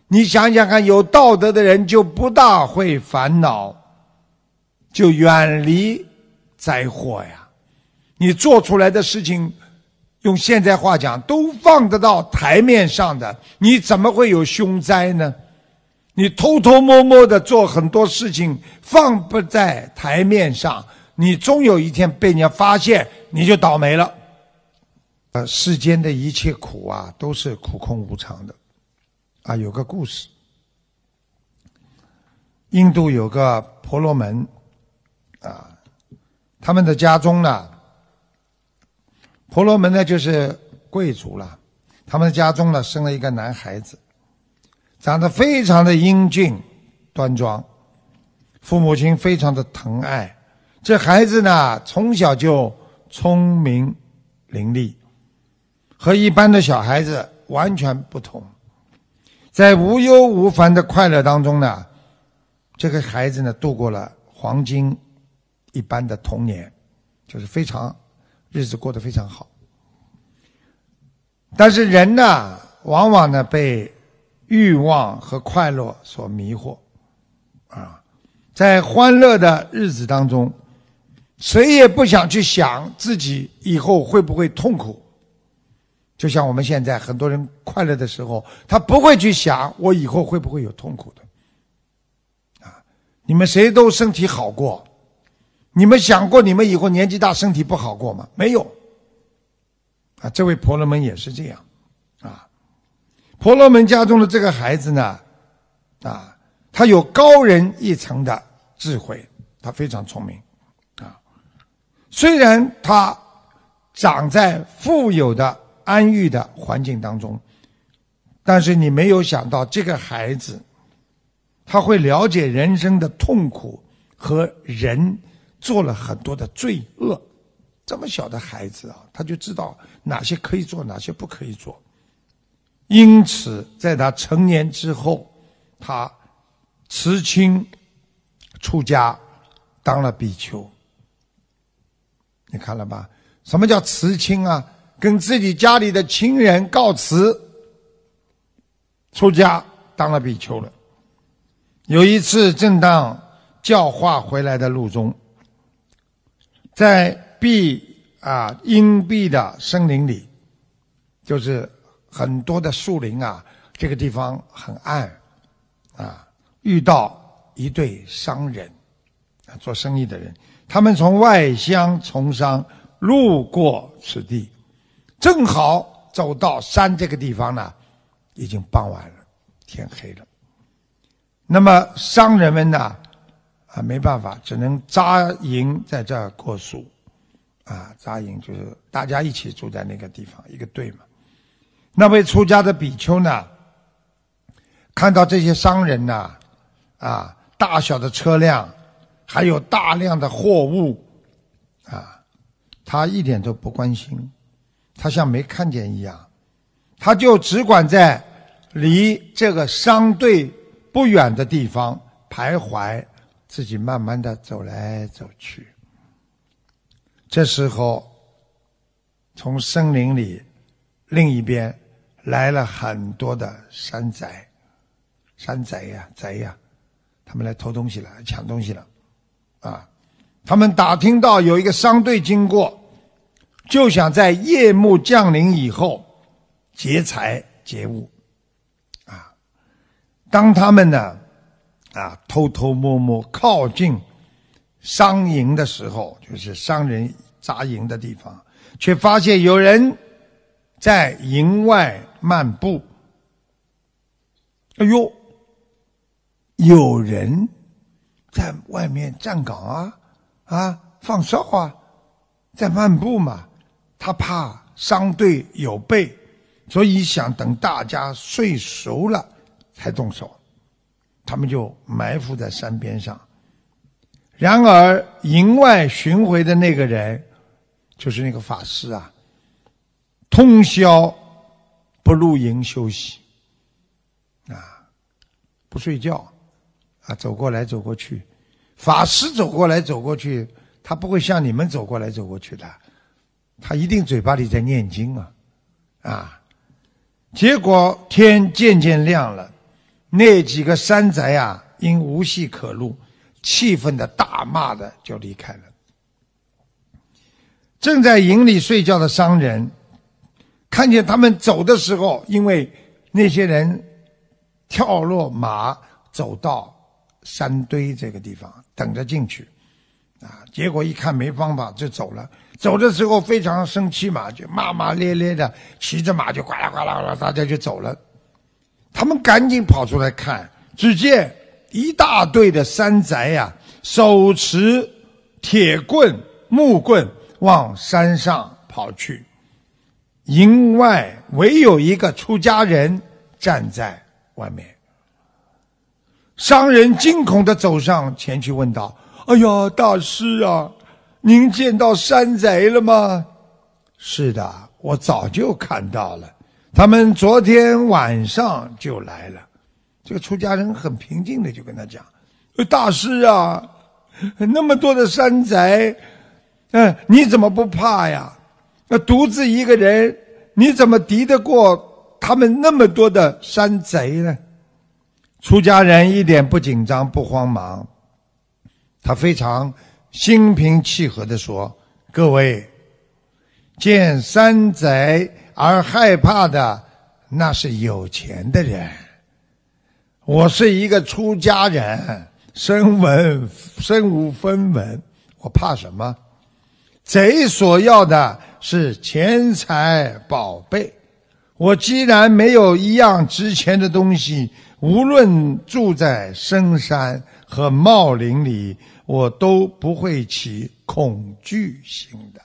你想想看，有道德的人就不大会烦恼，就远离灾祸呀。你做出来的事情，用现在话讲，都放得到台面上的，你怎么会有凶灾呢？你偷偷摸摸的做很多事情，放不在台面上，你终有一天被人家发现，你就倒霉了。世间的一切苦啊，都是苦空无常的。有个故事，印度有个婆罗门他们的家中呢，婆罗门呢就是贵族了，他们的家中呢生了一个男孩子，长得非常的英俊端庄，父母亲非常的疼爱。这孩子呢从小就聪明伶俐，和一般的小孩子完全不同。在无忧无烦的快乐当中呢，这个孩子呢度过了黄金一般的童年，就是非常日子过得非常好。但是人呢往往呢被欲望和快乐所迷惑在欢乐的日子当中，谁也不想去想自己以后会不会痛苦。就像我们现在很多人快乐的时候，他不会去想我以后会不会有痛苦的你们谁都身体好过，你们想过你们以后年纪大身体不好过吗？没有这位婆罗门也是这样婆罗门家中的这个孩子呢他有高人一层的智慧，他非常聪明虽然他长在富有的安逸的环境当中，但是你没有想到这个孩子他会了解人生的痛苦和人做了很多的罪恶。这么小的孩子他就知道哪些可以做，哪些不可以做。因此在他成年之后，他辞亲出家当了比丘。你看了吧，什么叫辞亲跟自己家里的亲人告辞，出家当了比丘了。有一次正当教化回来的路中，在荫蔽的森林里，就是很多的树林这个地方很暗遇到一对商人做生意的人，他们从外乡从商路过此地，正好走到山这个地方呢，已经傍晚了，天黑了。那么商人们呢没办法，只能扎营在这儿过宿扎营就是大家一起住在那个地方，一个队嘛。那位出家的比丘呢，看到这些商人呢大小的车辆，还有大量的货物他一点都不关心，他像没看见一样，他就只管在离这个商队不远的地方徘徊，自己慢慢的走来走去。这时候从森林里另一边来了很多的山贼他们来偷东西了，抢东西了他们打听到有一个商队经过，就想在夜幕降临以后劫财劫物当他们呢偷偷摸摸靠近商营的时候，就是商人扎营的地方，却发现有人在营外漫步。哎呦，有人在外面站岗放哨在漫步嘛。他怕商队有备，所以想等大家睡熟了才动手。他们就埋伏在山边上。然而营外巡回的那个人，就是那个法师通宵不入营休息不睡觉走过来走过去。法师走过来走过去，他不会像你们走过来走过去的，他一定嘴巴里在念经结果天渐渐亮了， 那几个山贼啊，因无戏可录，气愤的大骂的就离开了。正在营里睡觉的商人看见他们走的时候，因为那些人跳落马走到山堆这个地方等着进去结果一看没方法就走了。走的时候非常生气嘛，就骂骂咧咧的，骑着马就呱啦呱啦呱啦，大家就走了。他们赶紧跑出来看，只见一大队的山贼手持铁棍木棍往山上跑去，营外唯有一个出家人站在外面。商人惊恐地走上前去问道：哎呀，大师啊，您见到山贼了吗？是的，我早就看到了，他们昨天晚上就来了。这个出家人很平静的就跟他讲：大师啊，那么多的山贼，你怎么不怕呀？独自一个人，你怎么敌得过他们那么多的山贼呢？出家人一点不紧张不慌忙，他非常心平气和地说：各位，见山贼而害怕的那是有钱的人，我是一个出家人，身无分文，我怕什么？贼所要的是钱财宝贝，我既然没有一样值钱的东西，无论住在深山和茂林里，我都不会起恐惧心的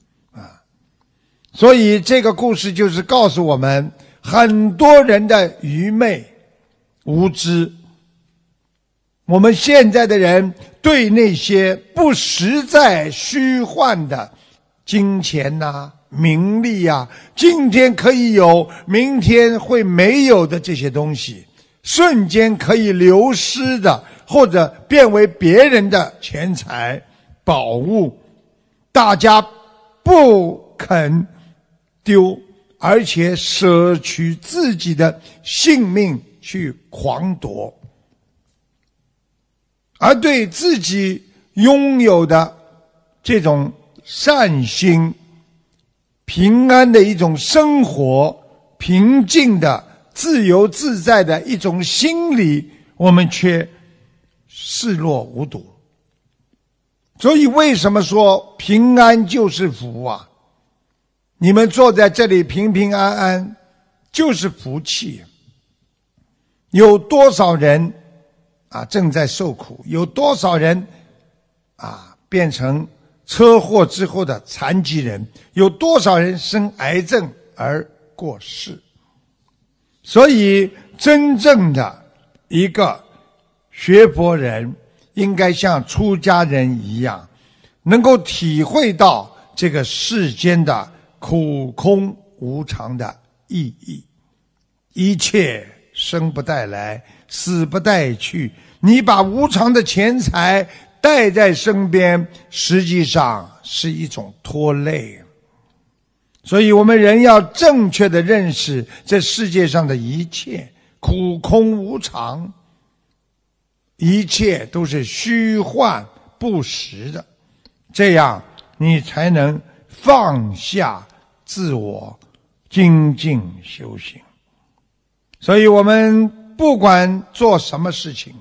所以这个故事就是告诉我们，很多人的愚昧无知。我们现在的人对那些不实在虚幻的金钱名利今天可以有明天会没有的这些东西，瞬间可以流失的或者变为别人的钱财宝物，大家不肯丢，而且舍取自己的性命去狂夺，而对自己拥有的这种善心、平安的一种生活、平静的自由自在的一种心理，我们却视若无睹。所以为什么说平安就是福啊？你们坐在这里平平安安就是福气。有多少人正在受苦，有多少人变成车祸之后的残疾人，有多少人生癌症而过世。所以真正的一个学佛人应该像出家人一样，能够体会到这个世间的苦空无常的意义。一切生不带来，死不带去，你把无常的钱财带在身边，实际上是一种拖累。所以我们人要正确的认识这世界上的一切苦空无常，一切都是虚幻不实的，这样你才能放下自我，精进修行。所以我们不管做什么事情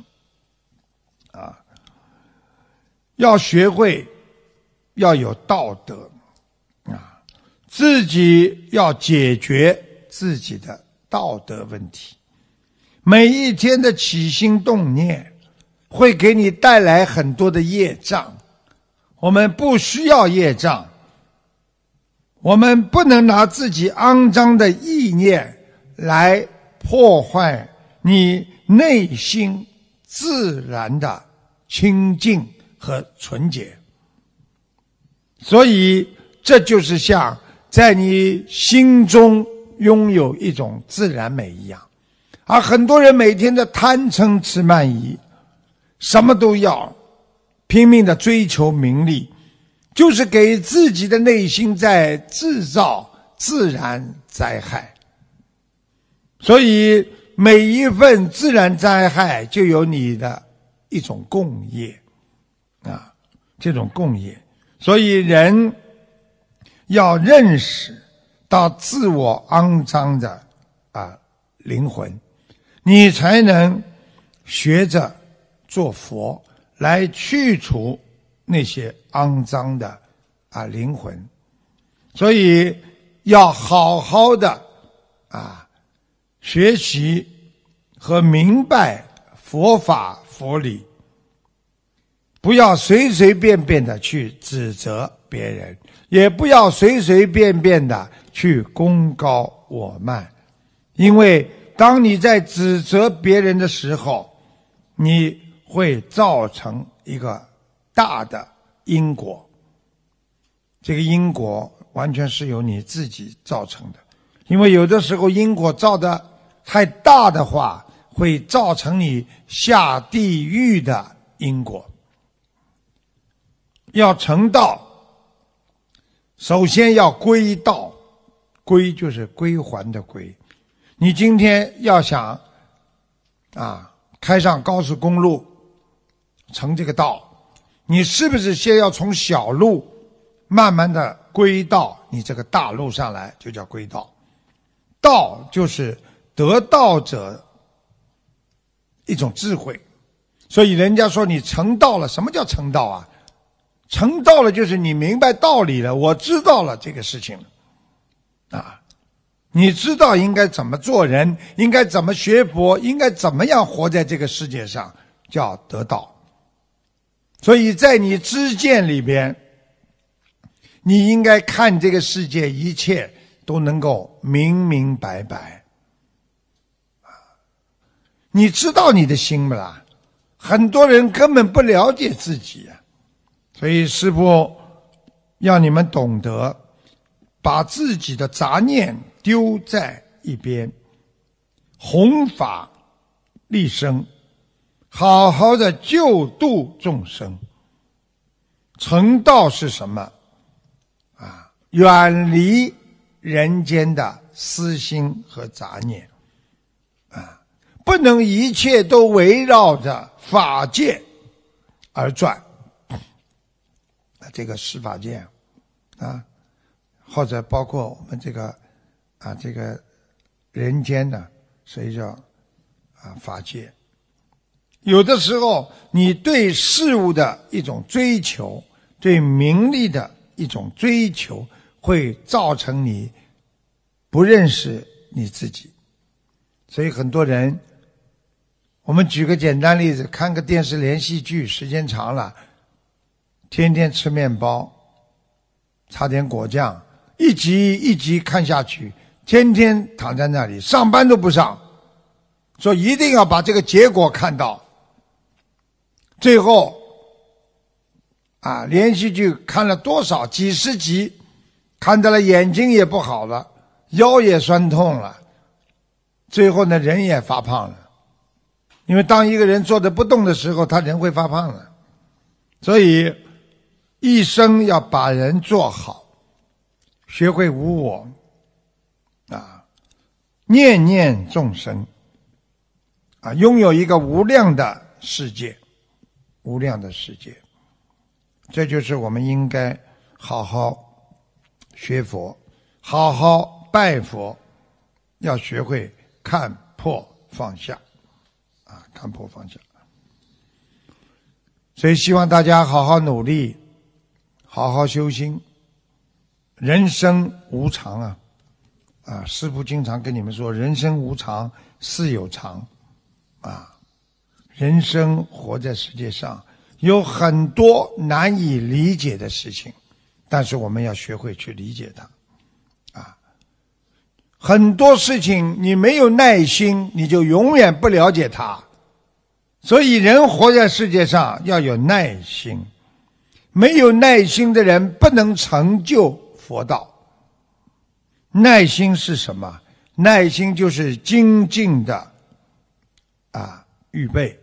要学会要有道德自己要解决自己的道德问题。每一天的起心动念会给你带来很多的业障，我们不需要业障，我们不能拿自己肮脏的意念来破坏你内心自然的清净和纯洁。所以这就是像在你心中拥有一种自然美一样。而很多人每天的贪嗔痴慢疑，什么都要，拼命的追求名利，就是给自己的内心在制造自然灾害。所以每一份自然灾害就有你的一种共业啊，这种共业。所以人要认识到自我肮脏的灵魂，你才能学着做佛来去除那些肮脏的灵魂。所以要好好的学习和明白佛法佛理，不要随随便便的去指责别人，也不要随随便便的去功高我慢。因为当你在指责别人的时候，你会造成一个大的因果，这个因果完全是由你自己造成的。因为有的时候因果造的太大的话，会造成你下地狱的因果。要成道，首先要归道，归就是归还的归。你今天要想开上高速公路成这个道，你是不是先要从小路慢慢的归到你这个大路上来，就叫归道。道就是得道者一种智慧。所以人家说你成道了，什么叫成道啊？成道了就是你明白道理了，我知道了这个事情了你知道应该怎么做人，应该怎么学佛，应该怎么样活在这个世界上，叫得道。所以在你知见里边，你应该看这个世界一切都能够明明白白。你知道你的心不啦？很多人根本不了解自己所以师父要你们懂得把自己的杂念丢在一边，弘法利生，好好的救度众生。成道是什么远离人间的私心和杂念不能一切都围绕着法界而转。这个十法界或者包括我们这个人间呢，所以叫法界。有的时候你对事物的一种追求，对名利的一种追求，会造成你不认识你自己。所以很多人，我们举个简单例子，看个电视连续剧时间长了，天天吃面包，擦点果酱，一集一集看下去，天天躺在那里，上班都不上，说一定要把这个结果看到。最后连续剧看了多少几十集，看到了眼睛也不好了，腰也酸痛了，最后呢人也发胖了。因为当一个人坐着不动的时候，他人会发胖的。所以一生要把人做好，学会无我念念众生拥有一个无量的世界，无量的世界。这就是我们应该好好学佛，好好拜佛，要学会看破放下看破放下。所以希望大家好好努力，好好修心。人生无常师父经常跟你们说，人生无常，事有常人生活在世界上有很多难以理解的事情，但是我们要学会去理解它很多事情你没有耐心，你就永远不了解它。所以人活在世界上要有耐心，没有耐心的人不能成就佛道。耐心是什么？耐心就是精进的预备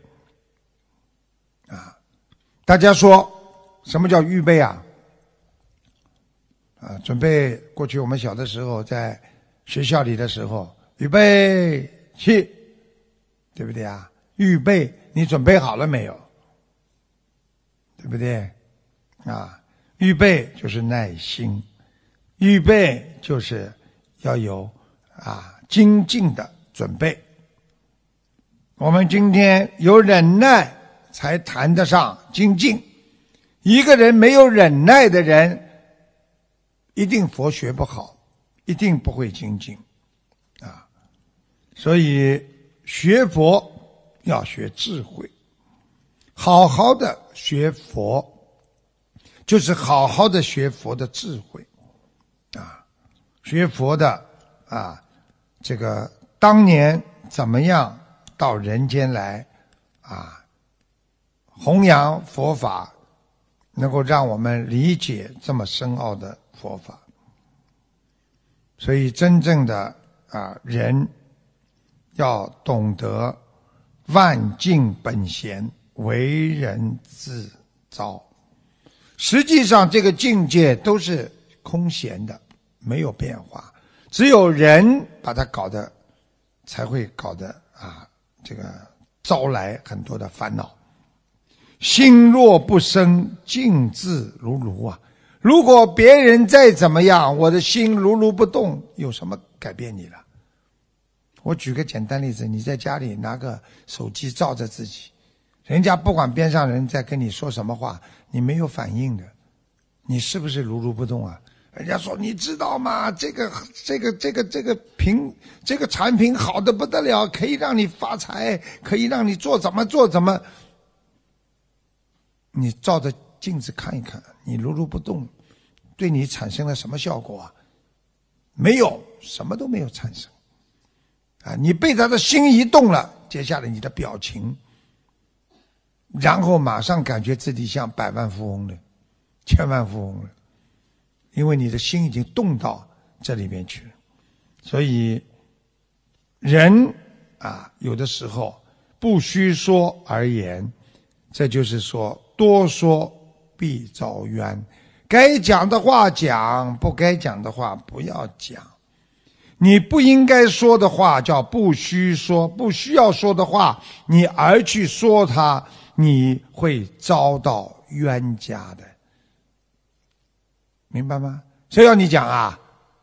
大家说什么叫预备准备过去我们小的时候在学校里的时候，预备起对不对啊？预备，你准备好了没有？对不对？啊，预备就是耐心，预备就是要有精进的准备。我们今天有忍耐才谈得上精进，一个人没有忍耐的人，一定佛学不好，一定不会精进啊。所以学佛要学智慧，好好的学佛就是好好的学佛的智慧啊，学佛的这个当年怎么样到人间来弘扬佛法，能够让我们理解这么深奥的佛法。所以真正的人要懂得万境本闲，为人自招。实际上这个境界都是空闲的，没有变化，只有人把它搞得才会搞得这个招来很多的烦恼。心若不生，静自如如啊！如果别人再怎么样，我的心如如不动，有什么改变你了？我举个简单例子，你在家里拿个手机照着自己，人家不管边上人在跟你说什么话，你没有反应的，你是不是如如不动啊？人家说你知道吗？这个产品好的不得了，可以让你发财，可以让你做怎么。你照着镜子看一看，你如如不动，对你产生了什么效果啊？没有，什么都没有产生。你被他的心一动了，接下来你的表情，然后马上感觉自己像百万富翁了，千万富翁了，因为你的心已经动到这里面去了。所以人有的时候不须说而言，这就是说多说必遭冤，该讲的话讲，不该讲的话不要讲。你不应该说的话叫不须说，不需要说的话你而去说它，你会遭到冤家的，明白吗？谁要你讲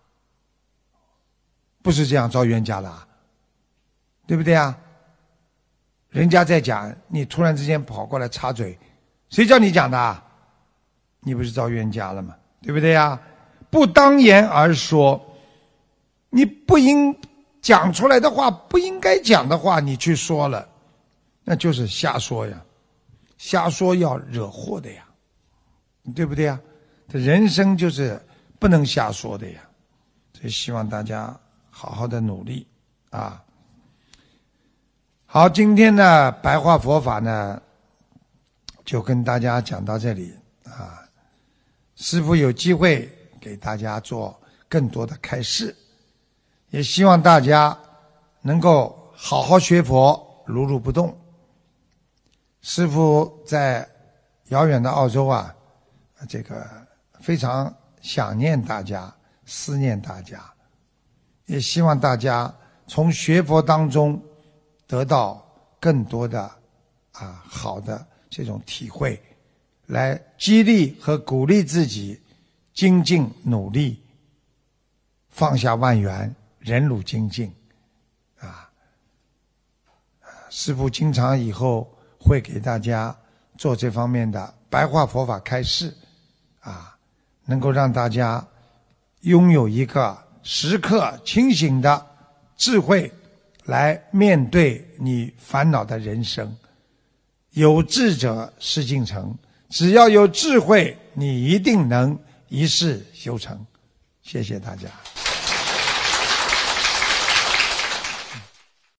不是这样遭冤家的对不对人家在讲，你突然之间跑过来插嘴，谁叫你讲的你不是遭冤家了吗？对不对不当言而说，你不应讲出来的话，不应该讲的话你去说了，那就是瞎说呀，瞎说要惹祸的呀，对不对这人生就是不能瞎说的呀。所以希望大家好好的努力好，今天呢白话佛法呢就跟大家讲到这里师父有机会给大家做更多的开示，也希望大家能够好好学佛，如如不动。师父在遥远的澳洲这个非常想念大家，思念大家，也希望大家从学佛当中得到更多的好的这种体会，来激励和鼓励自己精进努力，放下万缘，忍辱精进师父经常以后会给大家做这方面的白话佛法开示能够让大家拥有一个时刻清醒的智慧来面对你烦恼的人生。有志者事竟成，只要有智慧，你一定能一世修成。谢谢大家。